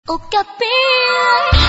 au capille.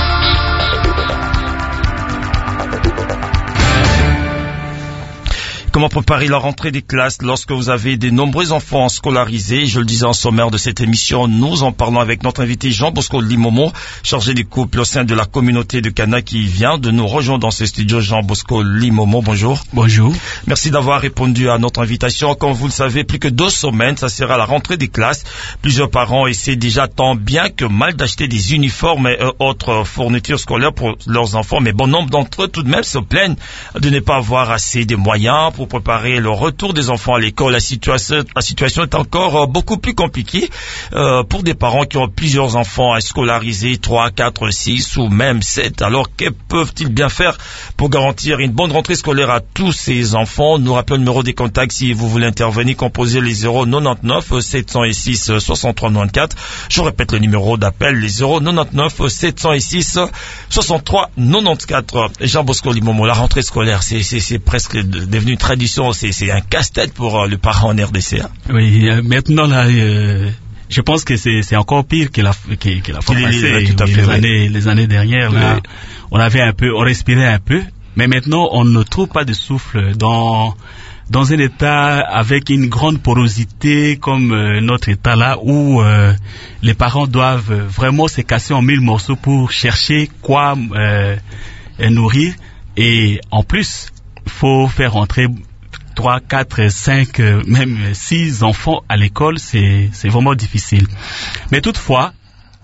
Comment préparer la rentrée des classes lorsque vous avez de nombreux enfants scolarisés? Je le disais en sommaire de cette émission, nous en parlons avec notre invité Jean Bosco Limomo, chargé des couples au sein de la communauté de Cana, qui vient de nous rejoindre dans ce studio. Jean Bosco Limomo, bonjour. Bonjour. Merci d'avoir répondu à notre invitation. Comme vous le savez, plus que 2 semaines, ça sera la rentrée des classes. Plusieurs parents essaient déjà tant bien que mal d'acheter des uniformes et autres fournitures scolaires pour leurs enfants, mais bon nombre d'entre eux tout de même se plaignent de ne pas avoir assez de moyens pour préparer le retour des enfants à l'école. La situation est encore beaucoup plus compliquée pour des parents qui ont plusieurs enfants à scolariser, 3, 4, 6 ou même 7. Alors, que peuvent-ils bien faire pour garantir une bonne rentrée scolaire à tous ces enfants? Nous rappelons le numéro des contacts si vous voulez intervenir, composez les 099 706 63 94. Je répète le numéro d'appel, les 099 706 63 94. Jean Bosco Limomo, la rentrée scolaire, c'est presque devenu tradition, c'est un casse-tête pour le parent en RDC. Oui, maintenant là, je pense que c'est encore pire que la fois passée. Les années dernières, là, on respirait un peu, mais maintenant on ne trouve pas de souffle dans un état avec une grande porosité comme notre état là, où les parents doivent vraiment se casser en 1000 morceaux pour chercher quoi nourrir, et en plus il faut faire entrer 3, 4, 5, même 6 enfants à l'école, c'est vraiment difficile. Mais toutefois,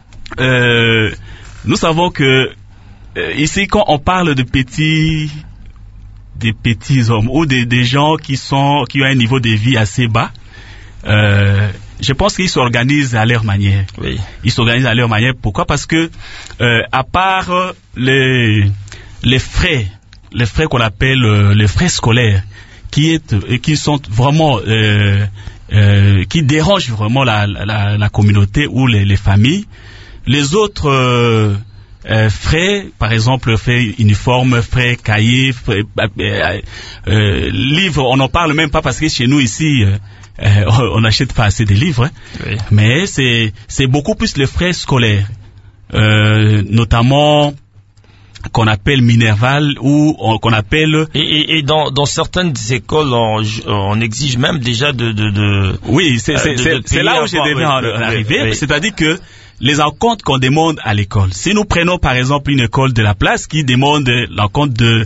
nous savons que ici, quand on parle de petits hommes ou des gens qui ont un niveau de vie assez bas, je pense qu'ils s'organisent à leur manière. Oui. Ils s'organisent à leur manière. Pourquoi? Parce que à part les frais qu'on appelle les frais scolaires, qui sont vraiment qui dérangent vraiment la communauté ou les familles, les autres frais, par exemple frais uniformes, frais cahiers, livres, on n'en parle même pas parce que chez nous ici on n'achète pas assez de livres, hein. Oui. Mais c'est beaucoup plus les frais scolaires, notamment qu'on appelle Minerval ou qu'on appelle... Et dans certaines écoles, on exige même déjà de Oui, c'est là où je devais en arriver. Oui. C'est-à-dire que les encomptes qu'on demande à l'école, si nous prenons par exemple une école de la place qui demande l'encompte de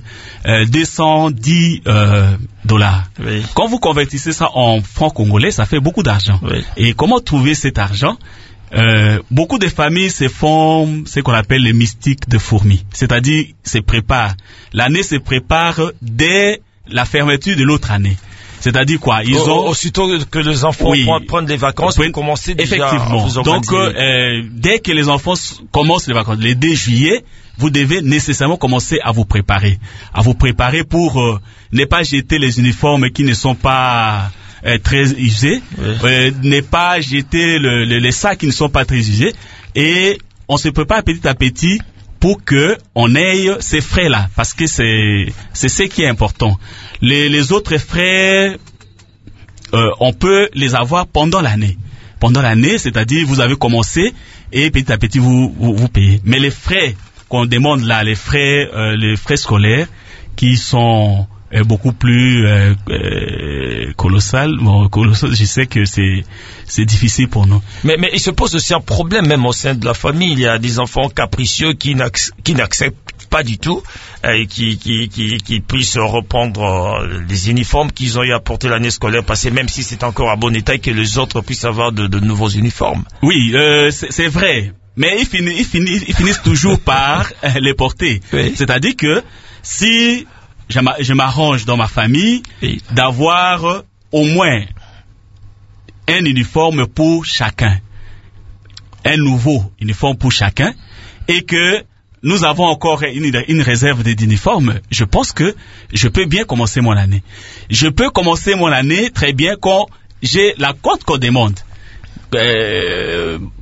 $210, oui. Quand vous convertissez ça en francs congolais, ça fait beaucoup d'argent. Oui. Et comment trouver cet argent? Beaucoup de familles se font ce qu'on appelle les mystiques de fourmis, c'est-à-dire l'année se prépare dès la fermeture de l'autre année. C'est-à-dire quoi? Aussitôt que les enfants prennent des vacances, pour commencer déjà effectivement. à vous organiser. Donc, dès que les enfants commencent les vacances, le 2 juillet, vous devez nécessairement commencer à vous préparer pour ne pas jeter les uniformes qui ne sont pas très usés, oui. Ne pas jeter les sacs qui ne sont pas très usés, et on se prépare petit à petit pour que on ait ces frais-là, parce que c'est ce qui est important. Les autres frais, on peut les avoir pendant l'année. Pendant l'année, c'est-à-dire vous avez commencé et petit à petit vous payez. Mais les frais qu'on demande là, les frais scolaires, qui sont beaucoup plus colossal. Bon, colossal, je sais que c'est difficile pour nous. Mais il se pose aussi un problème même au sein de la famille. Il y a des enfants capricieux qui n'acceptent pas du tout et qui puissent reprendre les uniformes qu'ils ont eu à porter l'année scolaire passée, même si c'est encore à bon état, et que les autres puissent avoir de nouveaux uniformes. Oui, c'est vrai. Mais ils finissent toujours par les porter. Oui. C'est-à-dire que si je m'arrange dans ma famille, oui, d'avoir au moins un uniforme pour chacun, un nouveau uniforme pour chacun, et que nous avons encore une réserve d'uniformes, je pense que je peux bien commencer mon année. Je peux commencer mon année très bien quand j'ai la compte qu'on demande.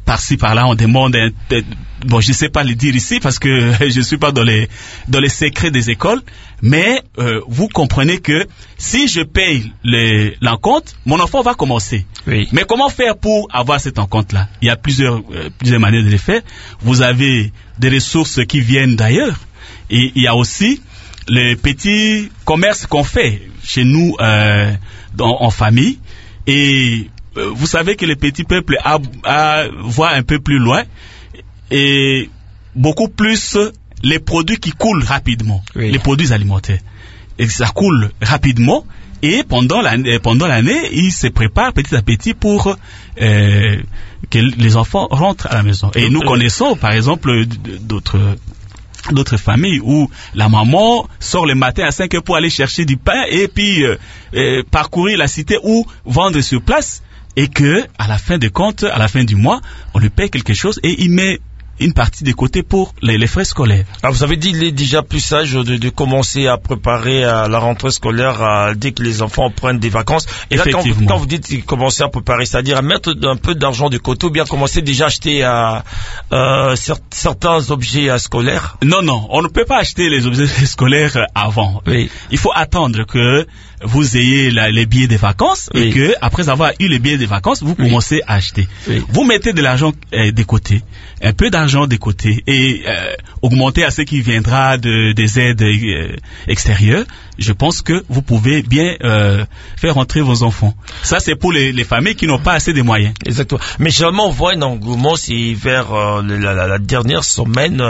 par-ci par-là on demande bon, je sais pas le dire ici parce que je suis pas dans les secrets des écoles, mais vous comprenez que si je paye l'encompte, mon enfant va commencer. Oui. Mais comment faire pour avoir cet encompte-là? Il y a plusieurs manières de le faire. Vous avez des ressources qui viennent d'ailleurs, et il y a aussi les petits commerces qu'on fait chez nous en famille. Et vous savez que le petit peuple voit un peu plus loin et beaucoup plus les produits qui coulent rapidement, oui. Les produits alimentaires. Et ça coule rapidement et pendant l'année, ils se préparent petit à petit pour que les enfants rentrent à la maison. Et nous connaissons par exemple d'autres familles où la maman sort le matin à 5 heures pour aller chercher du pain et puis parcourir la cité ou vendre sur place, et que à la fin de compte, à la fin du mois, on lui paye quelque chose et il met une partie de côté pour les frais scolaires. Ah, vous avez dit qu'il est déjà plus sage de commencer à préparer la rentrée scolaire dès que les enfants prennent des vacances. Et là, quand vous dites commencer à préparer, c'est-à-dire à mettre un peu d'argent de côté ou bien commencer déjà à acheter certains objets scolaires? Non, on ne peut pas acheter les objets scolaires avant. Oui. Il faut attendre que vous ayez les billets de vacances, oui. Et que après avoir eu les billets de vacances, vous commencez à acheter. Oui. Vous mettez de l'argent de côté, un peu d'argent de côté, et augmenter à ce qui viendra des aides extérieures. Je pense que vous pouvez bien faire rentrer vos enfants. Ça, c'est pour les familles qui n'ont pas assez de moyens. Exactement. Mais généralement, on voit un engouement, c'est vers la dernière semaine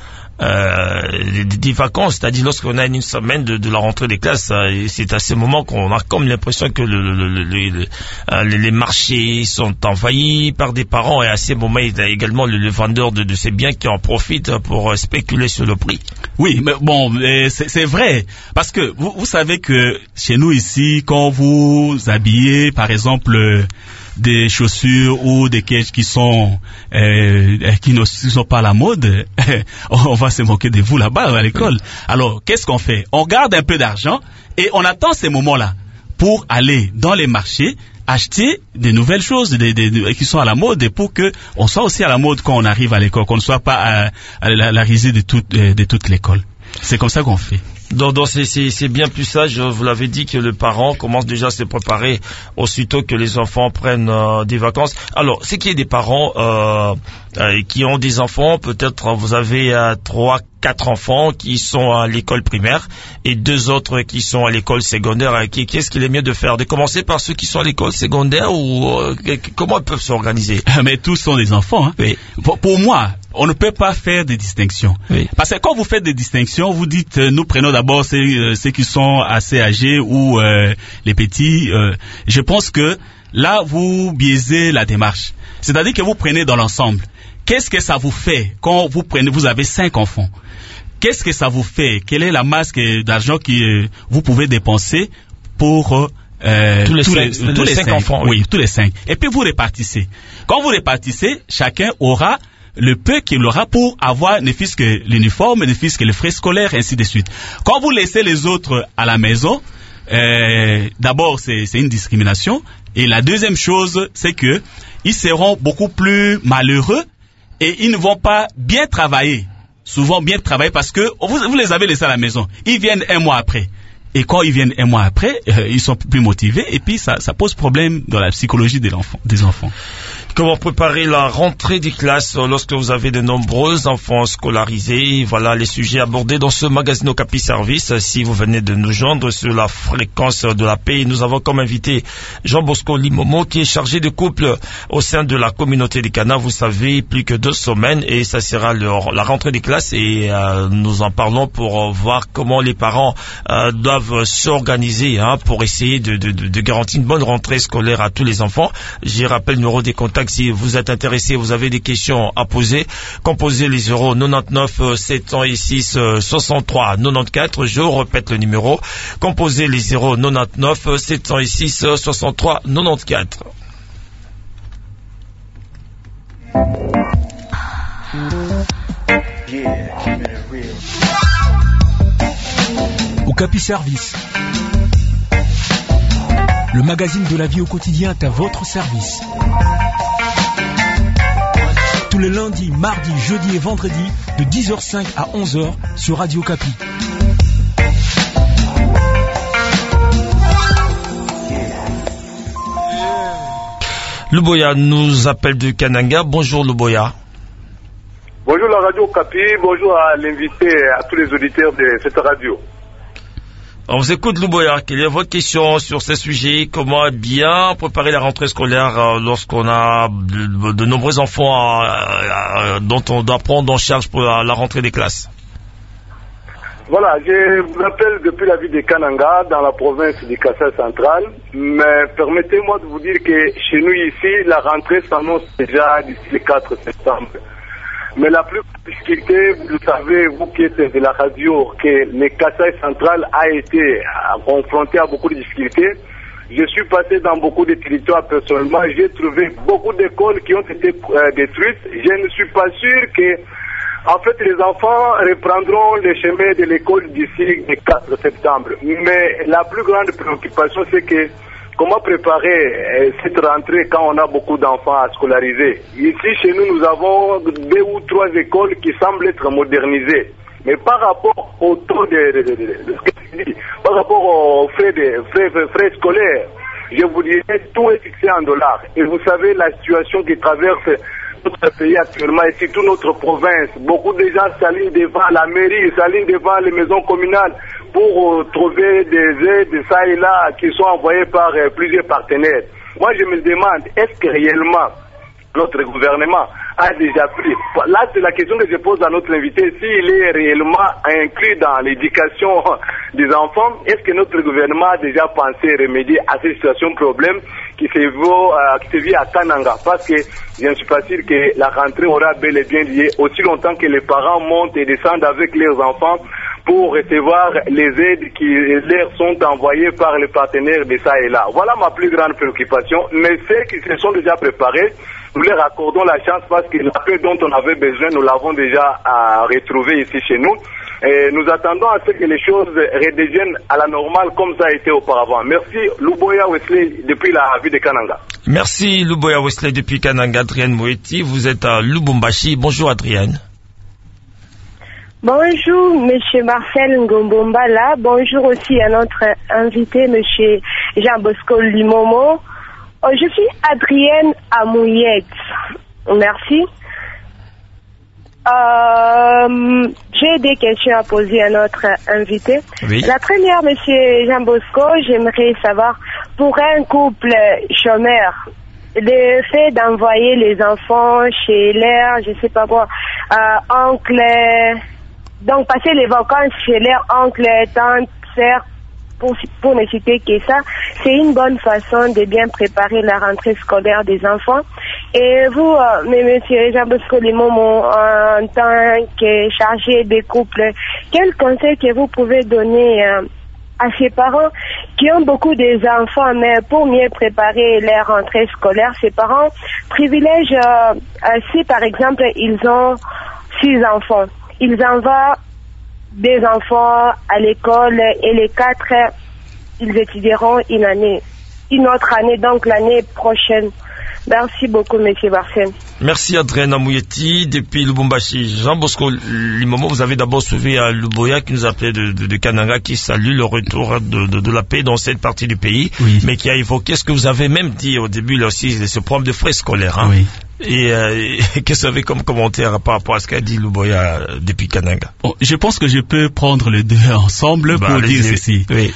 des vacances, c'est-à-dire lorsqu'on a une semaine de la rentrée des classes, c'est à ce moment qu'on a comme l'impression que les marchés sont envahis par des parents, et à ce moment il y a également le vendeur de ces biens qui en profite pour spéculer sur le prix. Oui, mais bon, c'est vrai, parce que vous savez que chez nous ici, quand vous habillez par exemple des chaussures ou des cages qui ne sont pas à la mode, on va se moquer de vous là-bas à l'école. Alors, qu'est-ce qu'on fait? On garde un peu d'argent et on attend ces moments-là pour aller dans les marchés acheter des nouvelles choses qui sont à la mode, et pour que on soit aussi à la mode quand on arrive à l'école, qu'on ne soit pas à la risée de toute l'école. C'est comme ça qu'on fait. Donc c'est bien plus sage, vous l'avez dit, que le parent commence déjà à se préparer aussitôt que les enfants prennent des vacances. Alors, c'est qu'il y a des parents qui ont des enfants, peut-être vous avez 3-4 enfants qui sont à l'école primaire et 2 autres qui sont à l'école secondaire. Qu'est-ce qu'il est mieux de faire? De commencer par ceux qui sont à l'école secondaire, ou comment ils peuvent s'organiser? Mais tous sont des enfants, hein. Oui. Pour moi, on ne peut pas faire des distinctions. Oui. Parce que quand vous faites des distinctions, vous dites nous prenons d'abord ceux qui sont assez âgés ou les petits. Je pense que là, vous biaisez la démarche. C'est-à-dire que vous prenez dans l'ensemble. Qu'est-ce que ça vous fait quand vous avez 5 enfants? Qu'est-ce que ça vous fait? Quelle est la masse d'argent que vous pouvez dépenser pour tous les 5 enfants? Oui, tous les 5. Et puis vous répartissez. Quand vous répartissez, chacun aura le peu qu'il aura pour avoir ne fût-ce que l'uniforme, ne fût-ce que les frais scolaires, ainsi de suite. Quand vous laissez les autres à la maison, d'abord c'est une discrimination, et la deuxième chose, c'est que ils seront beaucoup plus malheureux et ils ne vont pas bien travailler. Souvent bien travailler parce que vous les avez laissés à la maison. Ils viennent un mois après. Et quand ils viennent un mois après, ils sont plus motivés, et puis ça pose problème dans la psychologie des enfants. Comment préparer la rentrée des classes lorsque vous avez de nombreux enfants scolarisés? Voilà les sujets abordés dans ce magazine Okapi Service. Si vous venez de nous joindre sur la fréquence de la paix, nous avons comme invité Jean Bosco Limomo, qui est chargé de couple au sein de la communauté des Cana. Vous savez, plus que 2 semaines et ça sera la rentrée des classes, et nous en parlons pour voir comment les parents doivent s'organiser pour essayer de garantir une bonne rentrée scolaire à tous les enfants. Je rappelle le numéro des contacts. Si vous êtes intéressé, vous avez des questions à poser, composez les 099 706 63 94. Je répète le numéro. Composez les 099 706 63 94. Okapi Service. Le magazine de la vie au quotidien est à votre service. tous les lundis, mardis, jeudis et vendredis de 10h05 à 11h sur Radio Kapi. Luboya nous appelle de Kananga. Bonjour Luboya. Bonjour la Radio Kapi, bonjour à l'invité, à tous les auditeurs de cette radio. On vous écoute Luboya, quelle est votre question sur ce sujet? Comment bien préparer la rentrée scolaire lorsqu'on a de nombreux enfants dont on doit prendre en charge pour la rentrée des classes? Voilà, je vous appelle depuis la ville de Kananga, dans la province du Kassai central, mais permettez-moi de vous dire que chez nous ici, la rentrée s'annonce déjà d'ici le 4 septembre. Mais la plus grande difficulté, vous savez, vous qui êtes de la radio, que le Kassai central a été confronté à beaucoup de difficultés. Je suis passé dans beaucoup de territoires personnellement, j'ai trouvé beaucoup d'écoles qui ont été détruites. Je ne suis pas sûr que, en fait, les enfants reprendront le chemin de l'école d'ici le 4 septembre. Mais la plus grande préoccupation, c'est que comment préparer cette rentrée quand on a beaucoup d'enfants à scolariser? Ici, chez nous, nous avons 2 ou 3 écoles qui semblent être modernisées. Mais par rapport au taux de ce que je dis, par rapport aux frais scolaires, je vous dirais, tout est fixé en dollars. Et vous savez, la situation qui traverse notre pays actuellement et surtout notre province, beaucoup de gens s'alignent devant la mairie, s'alignent devant les maisons communales pour trouver des aides, ça et là, qui sont envoyées par plusieurs partenaires. Moi, je me demande, est-ce que réellement notre gouvernement a déjà pris? Là, c'est la question que je pose à notre invité. S'il est réellement inclus dans l'éducation des enfants, est-ce que notre gouvernement a déjà pensé remédier à ces situations problèmes qui se vit à Kananga? Parce que je ne suis pas sûr que la rentrée aura bel et bien lié aussi longtemps que les parents montent et descendent avec leurs enfants pour recevoir les aides qui leur sont envoyées par les partenaires de ça et là. Voilà ma plus grande préoccupation. Mais ceux qui se sont déjà préparés, nous leur accordons la chance parce que la paix dont on avait besoin, nous l'avons déjà retrouvée ici chez nous. Et nous attendons à ce que les choses redeviennent à la normale comme ça a été auparavant. Merci Luboya Wesley depuis la ville de Kananga. Merci Luboya Wesley depuis Kananga. Adrienne Moeti, vous êtes à Lubumbashi. Bonjour Adrienne. Bonjour, Monsieur Marcel Ngombombala. Bonjour aussi à notre invité, Monsieur Jean-Bosco Limomo. Je suis Adrienne Amouyet. Merci. J'ai des questions à poser à notre invité. Oui. La première, Monsieur Jean-Bosco, j'aimerais savoir, pour un couple chômeur, le fait d'envoyer les enfants chez leur, je sais pas quoi, oncle, donc passer les vacances chez leur oncle, tante, sœur, pour ne citer que ça, c'est une bonne façon de bien préparer la rentrée scolaire des enfants. Et vous, Monsieur Jean-Bosco Limomo, en tant que chargé des couples, quel conseil que vous pouvez donner à ces parents qui ont beaucoup d'enfants, mais pour mieux préparer leur rentrée scolaire, ces parents privilègent, si par exemple ils ont 6 enfants, ils envoient des enfants à l'école et les 4, ils étudieront une autre année, donc l'année prochaine. Merci beaucoup, Monsieur Barsen. Merci Adrien Amouyeti depuis Lubumbashi. Jean-Bosco Limomo, vous avez d'abord suivi à Luboya qui nous appelait de Kananga, qui salue le retour de la paix dans cette partie du pays, oui, mais qui a évoqué ce que vous avez même dit au début là aussi, ce problème de frais scolaires. Hein. Oui. Et qu'est-ce que vous avez comme commentaire par rapport à ce qu'a dit Luboya depuis Kananga? Bon, je pense que je peux prendre les deux ensemble pour dire ceci. Oui.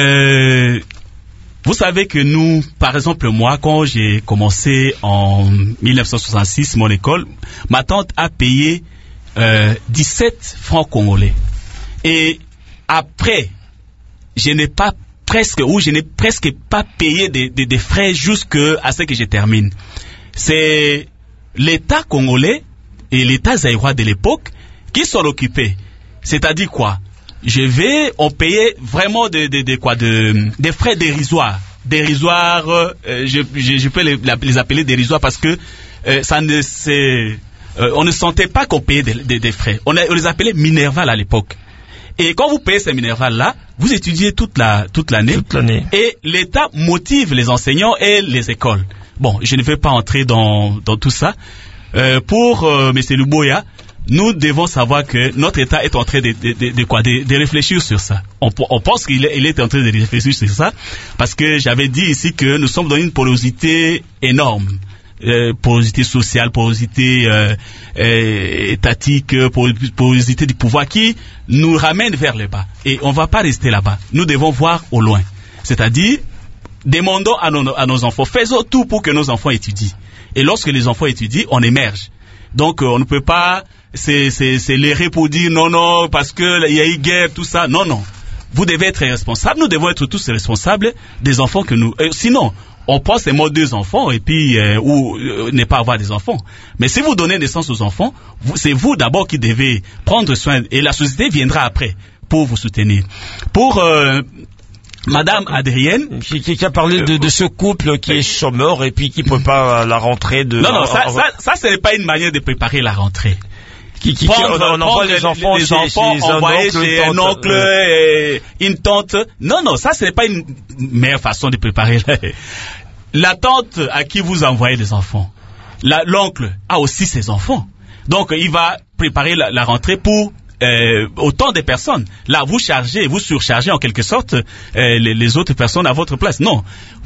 Vous savez que nous, par exemple moi, quand j'ai commencé en 1966 mon école, ma tante a payé 17 francs congolais. Et après, je n'ai presque pas payé des frais jusqu'à ce que je termine. C'est l'État congolais et l'État zaïrois de l'époque qui s'en occupaient. C'est-à-dire quoi? On payait vraiment des frais dérisoires. Je peux les appeler dérisoires parce que on ne sentait pas qu'on payait des frais. On les appelait Minerval à l'époque. Et quand vous payez ces Minerval-là, vous étudiez toute l'année. Et l'État motive les enseignants et les écoles. Bon, je ne vais pas entrer dans tout ça. Pour Monsieur Luboya, nous devons savoir que notre État est en train de réfléchir sur ça. On pense qu'il est en train de réfléchir sur ça, parce que j'avais dit ici que nous sommes dans une porosité énorme. Porosité sociale, porosité étatique, porosité du pouvoir qui nous ramène vers le bas. Et on ne va pas rester là-bas. Nous devons voir au loin. C'est-à-dire, demandons à nos enfants, faisons tout pour que nos enfants étudient. Et lorsque les enfants étudient, on émerge. Donc on ne peut pas c'est les pour dire non, parce que il y a eu guerre, tout ça. Non. Vous devez être responsables. Nous devons être tous responsables des enfants que nous... sinon, on pense seulement 2 enfants et puis ou ne pas avoir des enfants. Mais si vous donnez naissance aux enfants, c'est vous d'abord qui devez prendre soin et la société viendra après pour vous soutenir. Pour Madame Adrienne, qui a parlé de ce couple qui est chômeur et puis qui prépare la rentrée de... Non, ça ce n'est pas une manière de préparer la rentrée. On envoie les enfants chez un oncle et une tante. Non, ça ce n'est pas une meilleure façon de préparer. La tante à qui vous envoyez les enfants, l'oncle a aussi ses enfants. Donc il va préparer la rentrée pour autant de personnes. Là, vous surchargez en quelque sorte les autres personnes à votre place. Non,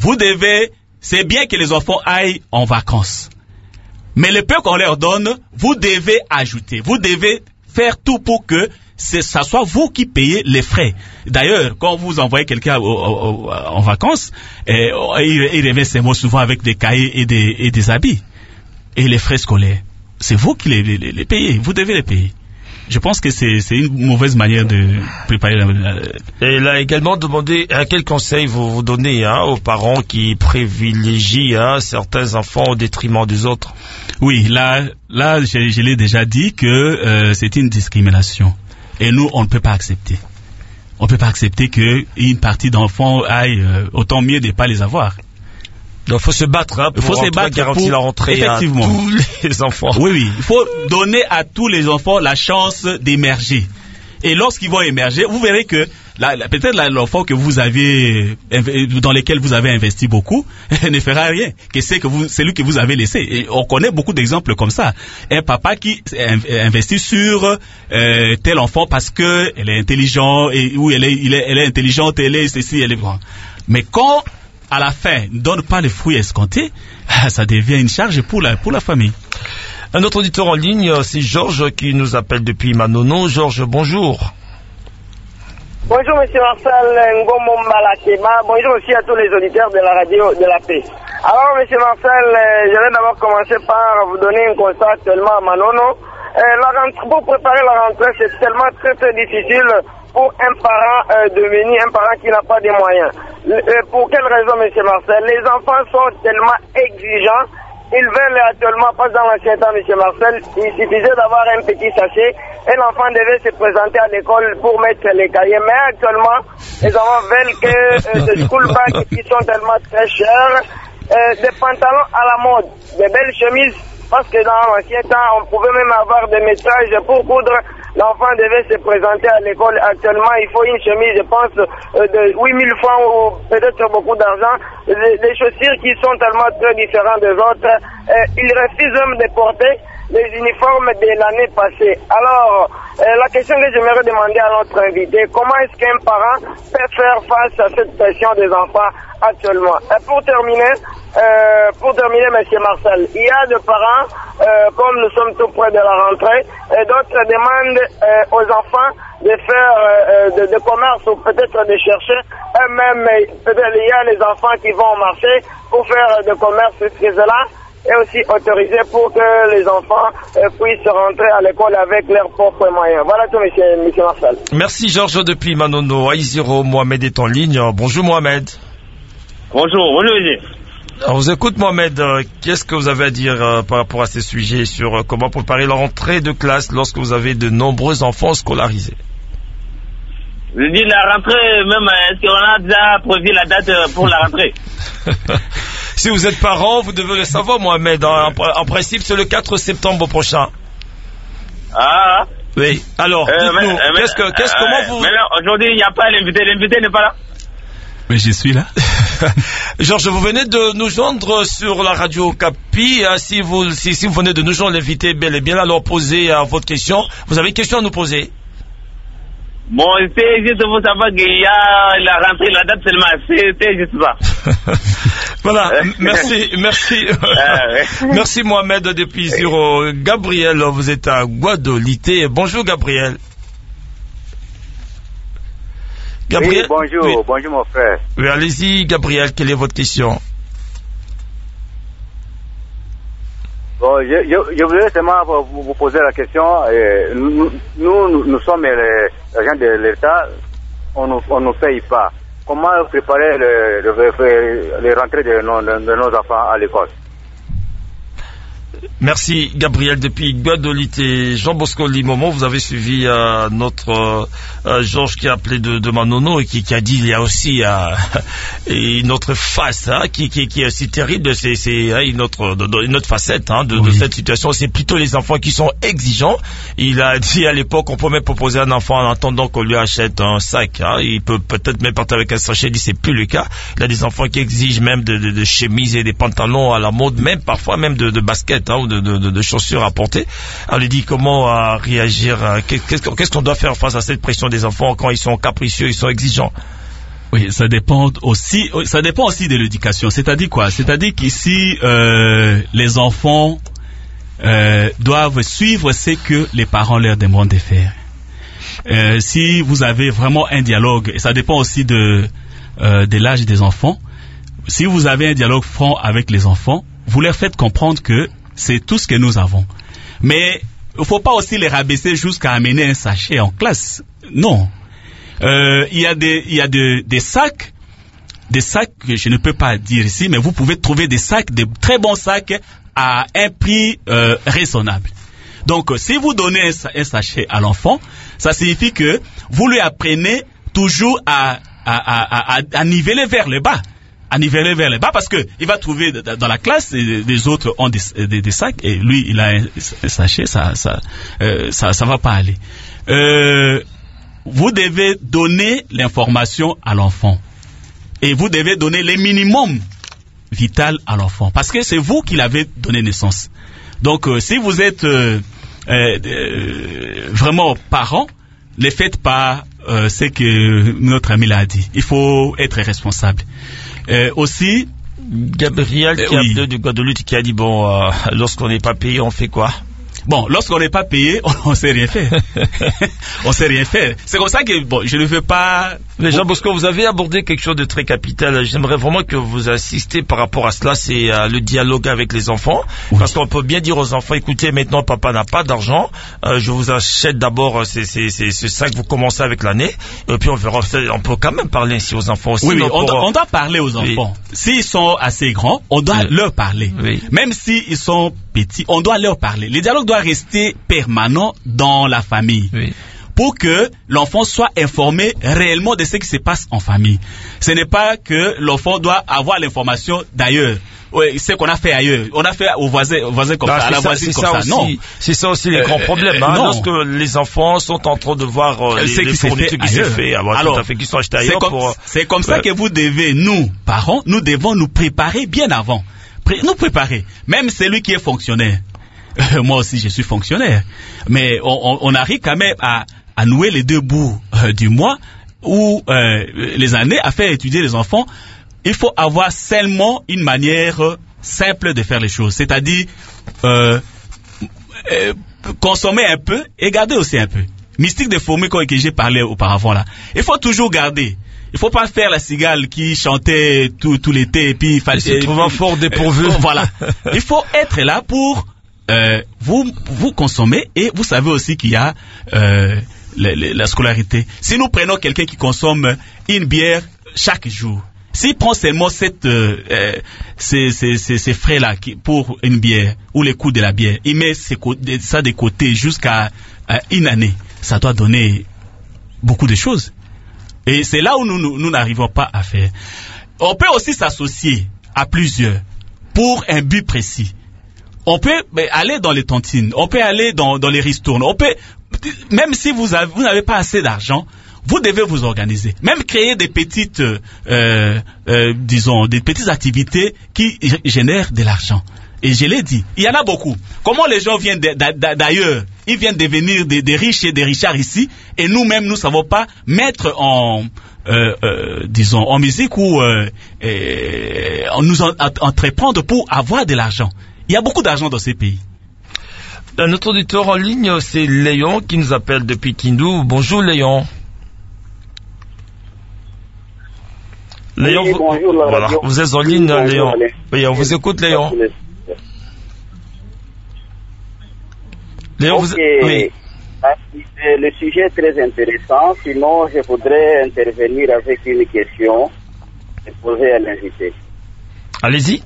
c'est bien que les enfants aillent en vacances. Mais le peu qu'on leur donne, vous devez ajouter, vous devez faire tout pour que ça soit vous qui payez les frais. D'ailleurs, quand vous envoyez quelqu'un en vacances, il revient souvent avec des cahiers et des habits. Et les frais scolaires, c'est vous qui les payez, vous devez les payer. Je pense que c'est une mauvaise manière de préparer Et il a également demandé quel conseil vous donnez aux parents qui privilégient certains enfants au détriment des autres. Oui, là, je l'ai déjà dit que c'est une discrimination. Et nous, on ne peut pas accepter. On ne peut pas accepter qu'une partie d'enfants aille, autant mieux de ne pas les avoir. Donc, il faut se battre pour garantir la rentrée à tous les enfants. Oui, il faut donner à tous les enfants la chance d'émerger. Et lorsqu'ils vont émerger, vous verrez que peut-être l'enfant que vous avez, dans lequel vous avez investi beaucoup, ne fera rien. Que c'est lui que vous avez laissé. Et on connaît beaucoup d'exemples comme ça. Un papa qui investit sur tel enfant parce que elle est intelligente ou elle est intelligente, elle est ceci, elle est grande. Mais quand à la fin ne donne pas les fruits escomptés, ça devient une charge pour la famille. Un autre auditeur en ligne, c'est Georges qui nous appelle depuis Manono. Georges, bonjour. Bonjour Monsieur Marcel Ngomo Malakema, bonjour aussi à tous les auditeurs de la radio de la paix. Alors Monsieur Marcel, je vais d'abord commencer par vous donner un constat actuellement à Manono. Pour préparer la rentrée, c'est tellement très difficile pour un parent un parent qui n'a pas de moyens. Pour quelle raison Monsieur Marcel? Les enfants sont tellement exigeants. Ils veulent actuellement, pas dans l'ancien temps, M. Marcel, il suffisait d'avoir un petit sachet et l'enfant devait se présenter à l'école pour mettre les cahiers. Mais actuellement, les enfants veulent que des school bags qui sont tellement très chers, des pantalons à la mode, des belles chemises, parce que dans l'ancien temps, on pouvait même avoir des métrages pour coudre. L'enfant devait se présenter à l'école. Actuellement, il faut une chemise, je pense, de 8 000 francs ou peut-être beaucoup d'argent. Des chaussures qui sont tellement très différentes des autres. Ils refusent même de porter les uniformes de l'année passée. Alors, la question que j'aimerais demander à notre invité, comment est-ce qu'un parent peut faire face à cette pression des enfants actuellement? Et pour terminer, Monsieur Marcel, il y a des parents, comme nous sommes tout près de la rentrée, et d'autres demandent aux enfants de faire de commerce ou peut-être de chercher eux-mêmes. Peut-être il y a les enfants qui vont au marché pour faire de commerce, c'est cela est aussi autorisé pour que les enfants puissent rentrer à l'école avec leurs propres moyens. Voilà tout, monsieur Marcel. Merci Georges depuis Manono. Aïziro, Mohamed est en ligne. Bonjour Mohamed. Bonjour monsieur. On vous écoute Mohamed, qu'est-ce que vous avez à dire par rapport à ces sujets sur comment préparer la rentrée de classe lorsque vous avez de nombreux enfants scolarisés? Je dis la rentrée même, est-ce qu'on a déjà prévu la date pour la rentrée? Si vous êtes parent, vous devez le savoir Mohamed, en principe c'est le 4 septembre prochain. Ah. Oui, alors dites-nous, comment vous... Mais là, aujourd'hui il n'y a pas l'invité n'est pas là? Mais je suis là. Georges, vous venez de nous joindre sur la radio Capi. Si vous venez de nous joindre, l'invité bel et bien là, alors posez votre question. Vous avez une question à nous poser? Bon, c'est juste pour savoir qu'il y a la rentrée, la date seulement, c'est juste ça. Voilà, merci. Merci Mohamed depuis sur Gabriel, vous êtes à Guadolité. Bonjour Gabriel. Oui, bonjour mon frère. Oui, allez-y Gabriel, quelle est votre question? Bon, je voulais seulement vous poser la question. Nous sommes les agents de l'État, on ne paye pas. Comment préparer les rentrées de nos enfants à l'école? Merci Gabriel depuis Guadolité. Jean Bosco Limomo, vous avez suivi notre Georges qui a appelé de Manono et qui a dit il y a aussi une autre face qui est aussi terrible. C'est une autre facette de cette situation. C'est plutôt les enfants qui sont exigeants. Il a dit à l'époque on peut même proposer à un enfant en attendant qu'on lui achète un sac. Il peut peut-être même partir avec un sachet. Il dit c'est plus le cas. Il y a des enfants qui exigent même de chemises et des pantalons à la mode, même parfois même de baskets. Ou de chaussures à porter. On lui dit comment réagir, qu'est-ce qu'on doit faire face à cette pression des enfants quand ils sont capricieux, ils sont exigeants? Oui, ça dépend aussi de l'éducation. C'est-à-dire quoi? C'est-à-dire qu'ici, les enfants doivent suivre ce que les parents leur demandent de faire. Si vous avez vraiment un dialogue, et ça dépend aussi de l'âge des enfants, si vous avez un dialogue franc avec les enfants, vous leur faites comprendre que c'est tout ce que nous avons. Mais il ne faut pas aussi les rabaisser jusqu'à amener un sachet en classe. Non. Il y a des sacs que je ne peux pas dire ici, mais vous pouvez trouver des sacs, de très bons sacs à un prix raisonnable. Donc, si vous donnez un sachet à l'enfant, ça signifie que vous lui apprenez toujours à niveler vers le bas. Parce que il va trouver dans la classe les autres ont des sacs et lui il a un sachet, ça va pas aller. Vous devez donner l'information à l'enfant et vous devez donner les minimums vital à l'enfant parce que c'est vous qui l'avez donné naissance. Donc si vous êtes vraiment parent, ne faites pas ce que notre ami l'a dit. Il faut être responsable. Aussi, Gabriel qui a appelé du Guadeloupe qui a dit lorsqu'on n'est pas payé, on fait quoi? Bon, lorsqu'on n'est pas payé, on sait rien faire. On sait rien faire. C'est comme ça que je ne veux pas. Mais Jean Bosco, vous avez abordé quelque chose de très capital. J'aimerais vraiment que vous assistez par rapport à cela. C'est le dialogue avec les enfants, parce qu'on peut bien dire aux enfants écoutez, maintenant papa n'a pas d'argent. Je vous achète d'abord ce sac. Vous commencez avec l'année, et puis on verra. On peut quand même parler ainsi aux enfants aussi. Oui, on doit parler aux enfants. Oui. S'ils sont assez grands, on doit leur parler. Oui. Même s'ils sont petits, on doit leur parler. Le dialogue doit rester permanent dans la famille. Oui. Pour que l'enfant soit informé réellement de ce qui se passe en famille. Ce n'est pas que l'enfant doit avoir l'information d'ailleurs. Oui, ce qu'on a fait ailleurs. On a fait au voisin comme ça, à la voisine comme ça. Non. C'est ça aussi les grands problèmes. Lorsque les enfants sont en train de voir les fournitures qui s'est fait, alors, tout à fait, qui sont achetées ailleurs c'est comme ça que vous devez, nous, parents, nous devons nous préparer bien avant. Nous préparer. Même celui qui est fonctionnaire. Moi aussi, je suis fonctionnaire. Mais on arrive quand même à nouer les deux bouts du mois ou les années à faire étudier les enfants. Il faut avoir seulement une manière simple de faire les choses. C'est-à-dire consommer un peu et garder aussi un peu. Mystique de fourmis que j'ai parlé auparavant là. Il faut toujours garder. Il faut pas faire la cigale qui chantait tout l'été et puis il fallait se trouver fort dépourvu. Voilà. Il faut être là pour vous consommez et vous savez aussi qu'il y a la scolarité. Si nous prenons quelqu'un qui consomme une bière chaque jour, s'il prend seulement ces frais-là pour une bière ou les coûts de la bière, il met ça de côté jusqu'à une année, ça doit donner beaucoup de choses. Et c'est là où nous n'arrivons pas à faire. On peut aussi s'associer à plusieurs pour un but précis. On peut aller dans les tontines, on peut aller dans les ristournes, on peut, même si vous n'avez pas assez d'argent, vous devez vous organiser. Même créer des petites, disons, des petites activités qui génèrent de l'argent. Et je l'ai dit, il y en a beaucoup. Comment les gens viennent d'ailleurs, ils viennent devenir des riches et des richards ici, et nous-mêmes, nous ne savons pas mettre en, disons, en musique ou nous entreprendre pour avoir de l'argent. Il y a beaucoup d'argent dans ces pays. Notre auditeur en ligne, c'est Léon qui nous appelle depuis Kindu. Bonjour Léon. Léon, oui, bonjour, voilà, vous êtes en ligne, oui, Léon. Oui, on vous écoute, Léon. Léon, okay. Oui. Le sujet est très intéressant, sinon je voudrais intervenir avec une question et poser à l'invité. Allez-y.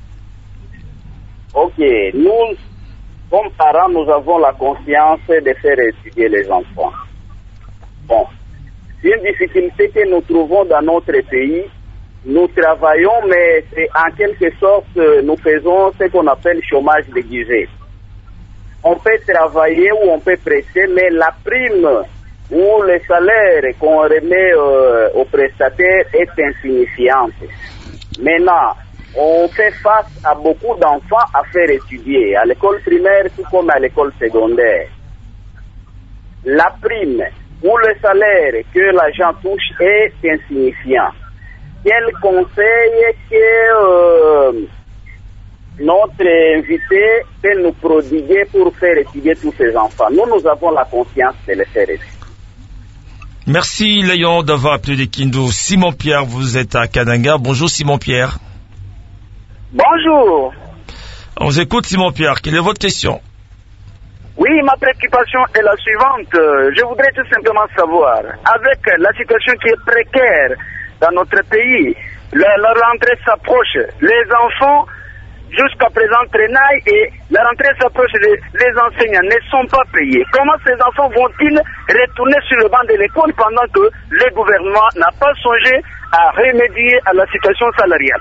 Ok, nous, comme parents, nous avons la conscience de faire étudier les enfants. Bon, c'est une difficulté que nous trouvons dans notre pays. Nous travaillons, mais c'est en quelque sorte, nous faisons ce qu'on appelle chômage déguisé. On peut travailler ou on peut presser, mais la prime ou le salaire qu'on remet aux prestataires est insignifiante. Maintenant, on fait face à beaucoup d'enfants à faire étudier, à l'école primaire tout comme à l'école secondaire. La prime ou le salaire que l'agent touche est insignifiant. Quel conseil que notre invité peut nous prodiguer pour faire étudier tous ces enfants? Nous avons la confiance de les faire étudier. Merci Léon d'avoir appelé de Kindu. Simon Pierre, vous êtes à Kananga. Bonjour Simon Pierre. Bonjour. On vous écoute Simon Pierre. Quelle est votre question? Oui, ma préoccupation est la suivante. Je voudrais tout simplement savoir, avec la situation qui est précaire dans notre pays, la rentrée s'approche, les enfants jusqu'à présent traînaillent et la rentrée s'approche, les enseignants ne sont pas payés. Comment ces enfants vont-ils retourner sur le banc de l'école pendant que le gouvernement n'a pas songé à remédier à la situation salariale?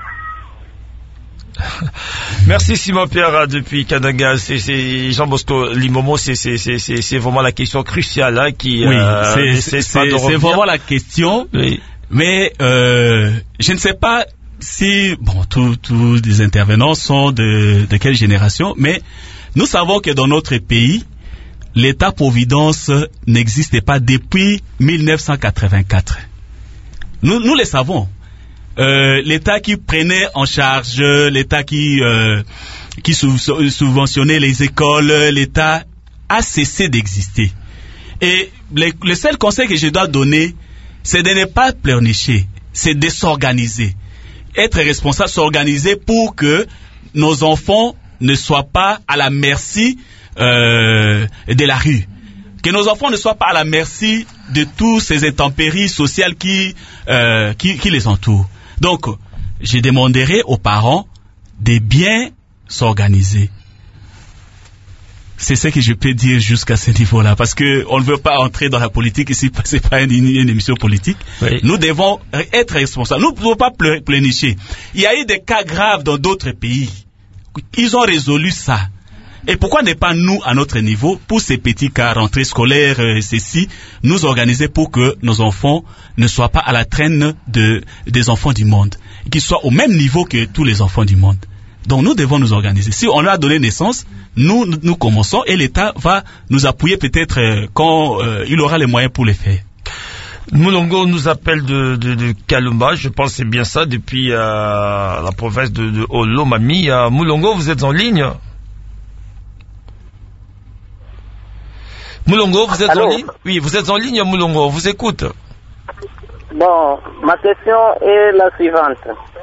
Merci Simon Pierre depuis Kananga. C'est Jean Bosco Limomo, c'est vraiment la question cruciale hein, qui. Oui, c'est vraiment la question. Oui. Mais je ne sais pas si bon tous les intervenants sont de quelle génération, mais nous savons que dans notre pays, l'État-providence n'existait pas depuis 1984. Nous le savons. L'État qui prenait en charge, l'État qui subventionnait les écoles, l'État a cessé d'exister. Et le seul conseil que je dois donner, c'est de ne pas pleurnicher, c'est de s'organiser. Être responsable, s'organiser pour que nos enfants ne soient pas à la merci de la rue. Que nos enfants ne soient pas à la merci de tous ces intempéries sociales qui les entourent. Donc, je demanderai aux parents de bien s'organiser. C'est ce que je peux dire jusqu'à ce niveau-là, parce que on ne veut pas entrer dans la politique ici, c'est pas une émission politique. Oui. Nous devons être responsables. Nous ne pouvons pas pleurnicher. Il y a eu des cas graves dans d'autres pays. Ils ont résolu ça. Et pourquoi ne pas nous, à notre niveau, pour ces petits cas, rentrée scolaire, ceci, nous organiser pour que nos enfants ne soient pas à la traîne des enfants du monde, qu'ils soient au même niveau que tous les enfants du monde. Donc nous devons nous organiser. Si on leur a donné naissance, nous commençons et l'État va nous appuyer peut-être quand il aura les moyens pour le faire. Moulongo nous appelle de Kalumba, je pense que c'est bien ça, depuis la province de Olomami. Moulongo, vous êtes en ligne? Moulongo, vous êtes en ligne? Oui, vous êtes en ligne, Moulongo, on vous écoute. Bon, ma question est la suivante.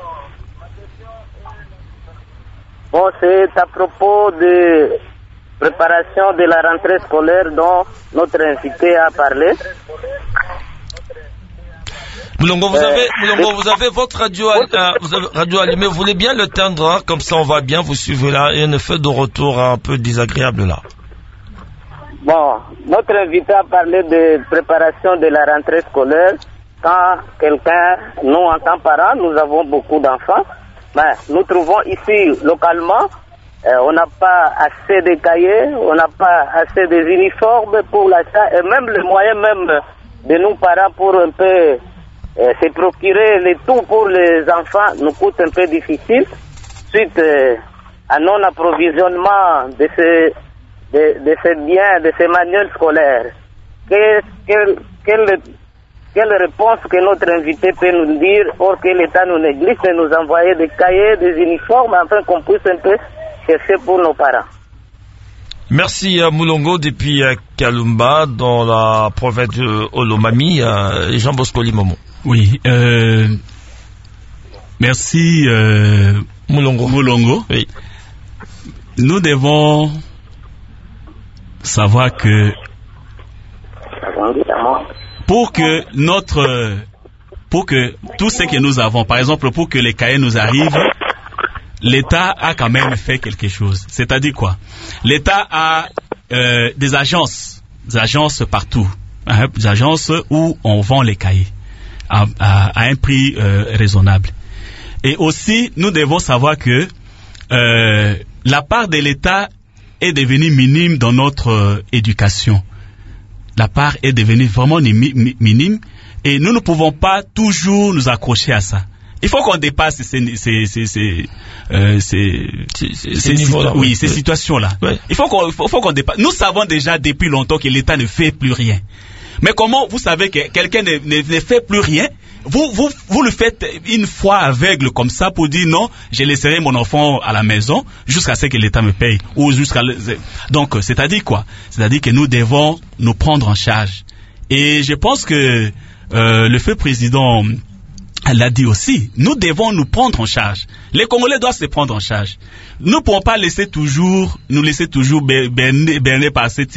Bon, c'est à propos de préparation de la rentrée scolaire dont notre invité a parlé. Moulongo, vous avez votre radio, radio allumée, vous voulez bien le teindre, hein, comme ça on va bien vous suivre là, et un effet de retour un peu désagréable là. Bon, notre invité a parlé de préparation de la rentrée scolaire. Quand quelqu'un, nous en tant que parents, nous avons beaucoup d'enfants, mais nous trouvons ici localement, on n'a pas assez de cahiers, on n'a pas assez de uniformes pour l'achat, et même les moyens même de nos parents pour un peu se procurer le tout pour les enfants nous coûte un peu difficile suite à non-approvisionnement de ces biens, de ces manuels scolaires. Quelle réponse que notre invité peut nous dire, or que l'État nous néglige de nous envoyer des cahiers, des uniformes, afin qu'on puisse un peu chercher pour nos parents. Merci Moulongo depuis Kalumba, dans la province de Olomami, Jean Bosco Limomo. Oui, merci Moulongo. Oui. Nous devons savoir que pour que tout ce que nous avons, par exemple, pour que les cahiers nous arrivent, l'État a quand même fait quelque chose. C'est-à-dire quoi? L'État a des agences partout, des agences où on vend les cahiers à un prix raisonnable. Et aussi, nous devons savoir que la part de l'État est devenue minime dans notre éducation. La part est devenue vraiment minime et nous ne pouvons pas toujours nous accrocher à ça. Il faut qu'on dépasse ces situations-là. Ouais. Il faut qu'on dépasse. Nous savons déjà depuis longtemps que l'État ne fait plus rien. Mais comment vous savez que quelqu'un ne fait plus rien? Vous le faites une fois aveugle comme ça pour dire non, je laisserai mon enfant à la maison jusqu'à ce que l'État me paye. Donc, c'est-à-dire quoi? C'est-à-dire que nous devons nous prendre en charge. Et je pense que le feu président l'a dit aussi, nous devons nous prendre en charge. Les Congolais doivent se prendre en charge. Nous ne pouvons pas nous laisser toujours berner par ce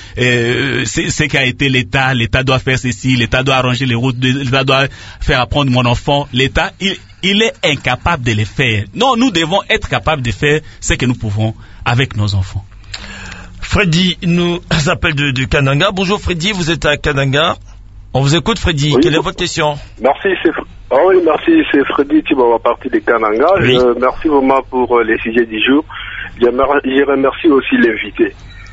qu'a été l'État. L'État doit faire ceci, l'État doit arranger les routes, l'État doit faire apprendre mon enfant. L'État, il est incapable de le faire. Non, nous devons être capables de faire ce que nous pouvons avec nos enfants. Freddy nous appelle de Kananga. Bonjour Freddy, vous êtes à Kananga. On vous écoute Freddy, oui, quelle est votre question? Merci, c'est Freddy Tibaba, parti de Kananga. Oui. Merci vraiment pour les sujets du jour. Je remercie aussi l'invité.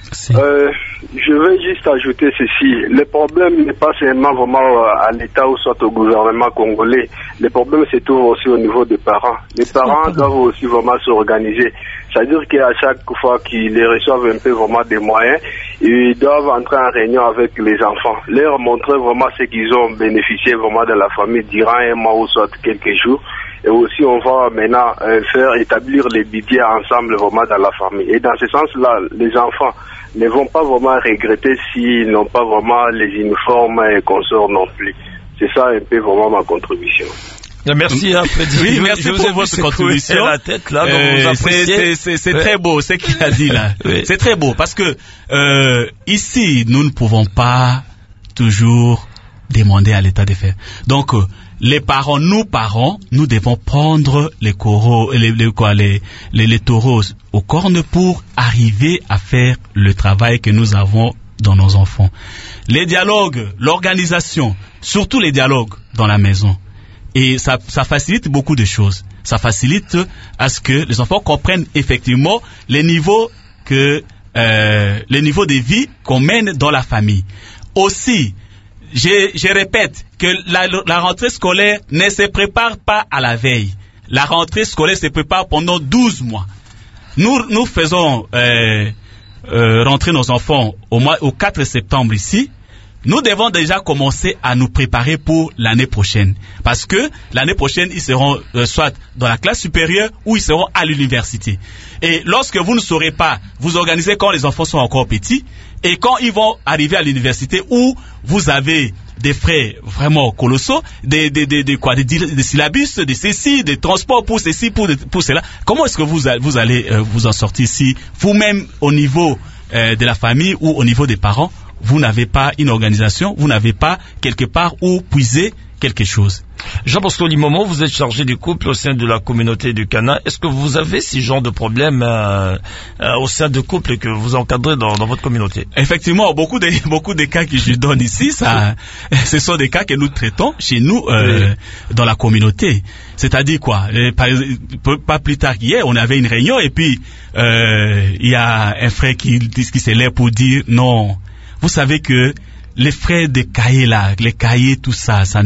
Je vais juste ajouter ceci. Le problème n'est pas seulement vraiment à l'État ou soit au gouvernement congolais. Le problème se trouve aussi au niveau des parents. Les parents doivent aussi vraiment s'organiser. C'est-à-dire qu'à chaque fois qu'ils les reçoivent un peu vraiment des moyens, ils doivent entrer en réunion avec les enfants, leur montrer vraiment ce qu'ils ont bénéficié vraiment de la famille durant un mois ou soit quelques jours. Et aussi, on va maintenant faire établir les budgets ensemble vraiment dans la famille. Et dans ce sens-là, les enfants ne vont pas vraiment regretter s'ils n'ont pas vraiment les uniformes et consorts non plus. C'est ça un peu vraiment ma contribution. Merci Freddy. Oui, merci pour votre contribution. La tête, là, c'est très beau ce qu'il a dit là. Oui. C'est très beau parce que ici nous ne pouvons pas toujours demander à l'État de faire. Donc les parents, nous devons prendre les taureaux aux cornes pour arriver à faire le travail que nous avons dans nos enfants. Les dialogues, l'organisation, surtout les dialogues dans la maison. Et ça facilite beaucoup de choses. Ça facilite à ce que les enfants comprennent effectivement les niveaux de vie qu'on mène dans la famille. Aussi, je répète que la rentrée scolaire ne se prépare pas à la veille. La rentrée scolaire se prépare pendant 12 mois. Nous faisons rentrer nos enfants au 4 septembre ici. Nous devons déjà commencer à nous préparer pour l'année prochaine. Parce que l'année prochaine, ils seront soit dans la classe supérieure ou ils seront à l'université. Et lorsque vous ne saurez pas vous organiser quand les enfants sont encore petits et quand ils vont arriver à l'université où vous avez des frais vraiment colossaux, des syllabus, des ceci, des transports pour ceci, pour cela, comment est-ce que vous allez vous en sortir si vous-même au niveau de la famille ou au niveau des parents, vous n'avez pas une organisation, vous n'avez pas quelque part où puiser quelque chose. Jean Bosco Limomo, vous êtes chargé du couple au sein de la communauté du Cana. Est-ce que vous avez ce genre de problème au sein de couple que vous encadrez dans votre communauté? Effectivement, beaucoup de cas que je donne ici, ce sont des cas que nous traitons chez nous dans la communauté. C'est-à-dire quoi? Pas plus tard qu'hier, on avait une réunion et puis il y a un frère qui s'élève pour dire non. Vous savez que les frais des cahiers là, les cahiers, tout ça, ça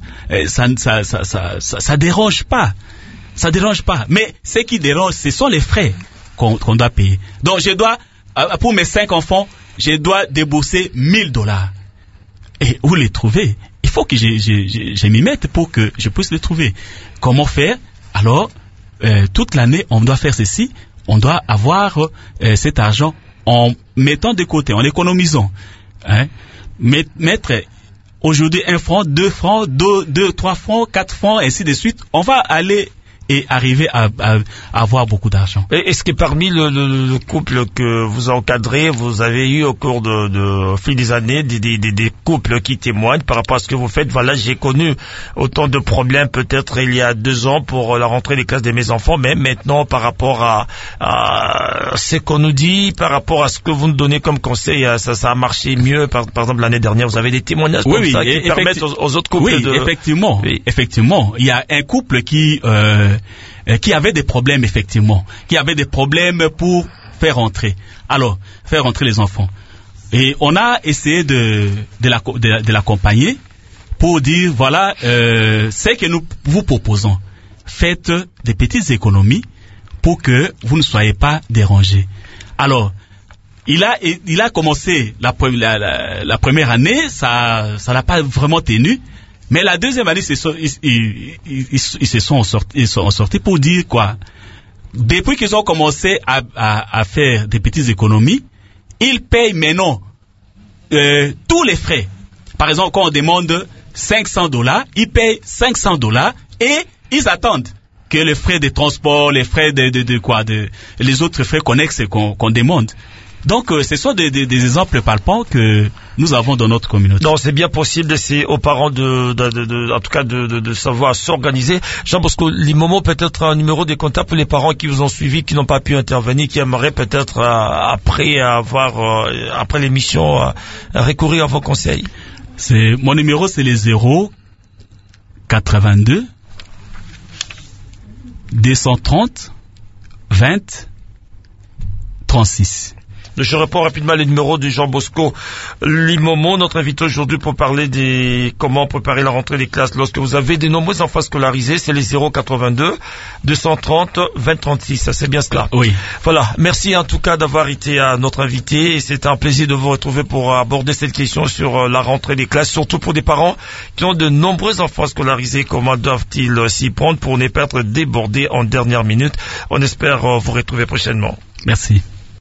dérange pas. Ça dérange pas. Mais ce qui dérange, ce sont les frais qu'on doit payer. Donc, je dois, pour mes 5 enfants, je dois débourser $1000. Et où les trouver? Il faut que je m'y mette pour que je puisse les trouver. Comment faire? Alors, toute l'année, on doit faire ceci. On doit avoir cet argent en mettant de côté, en l'économisant. Hein? Mettre aujourd'hui 1 franc, 2 francs, 2, 3 francs, 4 francs, ainsi de suite. On va aller et arriver à avoir beaucoup d'argent. Est-ce que parmi le couple que vous encadrez, vous avez eu au cours de fil des années des couples qui témoignent par rapport à ce que vous faites? Voilà, j'ai connu autant de problèmes peut-être il y a 2 ans pour la rentrée des classes de mes enfants, mais maintenant par rapport à ce qu'on nous dit, par rapport à ce que vous nous donnez comme conseil, ça a marché mieux. Par exemple, l'année dernière, vous avez des témoignages comme ça qui permettent aux autres couples de... Effectivement. Il y a un couple qui avait des problèmes, effectivement, qui avait des problèmes pour faire entrer les enfants. Et on a essayé de l'accompagner pour dire, voilà, c'est que nous vous proposons. Faites des petites économies pour que vous ne soyez pas dérangés. Alors, il a commencé la première année, ça n'a pas vraiment tenu. Mais la deuxième année, ils sont sortis pour dire quoi? Depuis qu'ils ont commencé à faire des petites économies, ils payent maintenant tous les frais. Par exemple, quand on demande $500, ils payent $500 et ils attendent que les frais de transport, les frais les autres frais connexes qu'on demande. Donc, ce sont des exemples palpants que nous avons dans notre communauté. Non, c'est bien possible, c'est aux parents en tout cas de savoir s'organiser. Jean Bosco Limomo, peut-être un numéro de contact pour les parents qui vous ont suivi, qui n'ont pas pu intervenir, qui aimeraient peut-être après l'émission recourir à vos conseils. Mon numéro, c'est les 082 230 20 36. Je réponds rapidement le numéro de Jean Bosco Limomo, notre invité aujourd'hui pour parler des comment préparer la rentrée des classes lorsque vous avez de nombreux enfants scolarisés. C'est les 082 230 20 36. Ça, c'est bien cela? Oui. Voilà. Merci en tout cas d'avoir été notre invité et c'est un plaisir de vous retrouver pour aborder cette question sur la rentrée des classes, surtout pour des parents qui ont de nombreux enfants scolarisés. Comment doivent-ils s'y prendre pour ne pas être débordés en dernière minute? On espère vous retrouver prochainement. Merci.